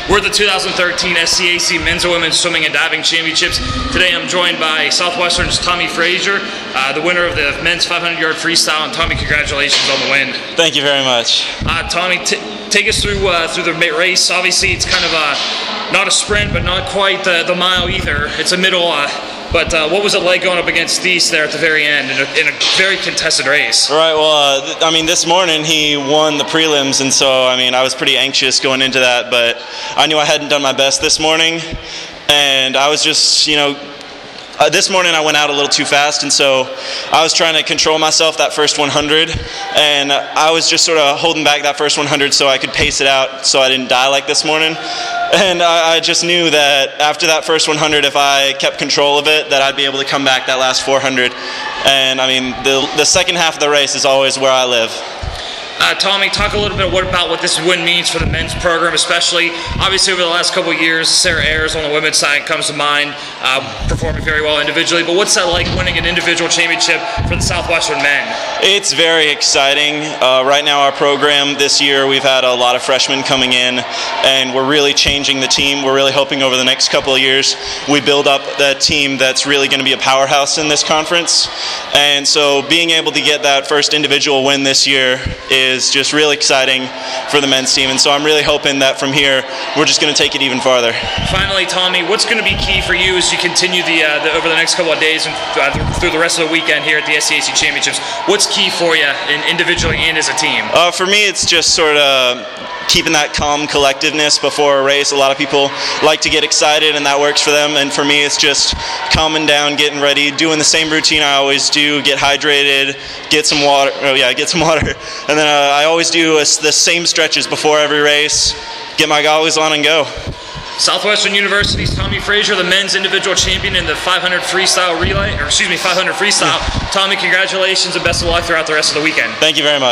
We're at the 2013 SCAC Men's and Women's Swimming and Diving Championships. Today I'm joined by Southwestern's Tommy Frazier, the winner of the men's 500-yard freestyle. And Tommy, congratulations on the win. Thank you very much. Tommy, take us through the race. Obviously, it's kind of not a sprint, but not quite the mile either. It's a middle. But what was it like going up against Thies there at the very end in a very contested race? Right, well, this morning he won the prelims, and so, I was pretty anxious going into that, but I knew I hadn't done my best this morning, and I was just, this morning I went out a little too fast, and so I was trying to control myself that first 100, and I was just sort of holding back that first 100 so I could pace it out so I didn't die like this morning. And I just knew that after that first 100, if I kept control of it, that I'd be able to come back that last 400. And the second half of the race is always where I live. Tommy, talk a little bit about what this win means for the men's program, especially. Obviously, over the last couple of years, Sarah Ayers on the women's side comes to mind, performing very well individually. But what's that like, winning an individual championship for the Southwestern men? It's very exciting. Right now, our program this year, we've had a lot of freshmen coming in, and we're really changing the team. We're really hoping over the next couple of years we build up that team that's really going to be a powerhouse in this conference. And so being able to get that first individual win this year is just really exciting for the men's team, and so I'm really hoping that from here we're just going to take it even farther. Finally, Tommy, what's going to be key for you as you continue over the next couple of days and through the rest of the weekend here at the SCAC Championships? What's key for you individually and as a team? For me, it's just sort of keeping that calm collectiveness before a race. A lot of people like to get excited, and that works for them, and for me it's just calming down, getting ready, doing the same routine I always do, get hydrated, get some water, and then I always do the same stretches before every race, get my goggles on and go. Southwestern University's Tommy Frazier, the men's individual champion in the 500 freestyle. Tommy, congratulations and best of luck throughout the rest of the weekend. Thank you very much.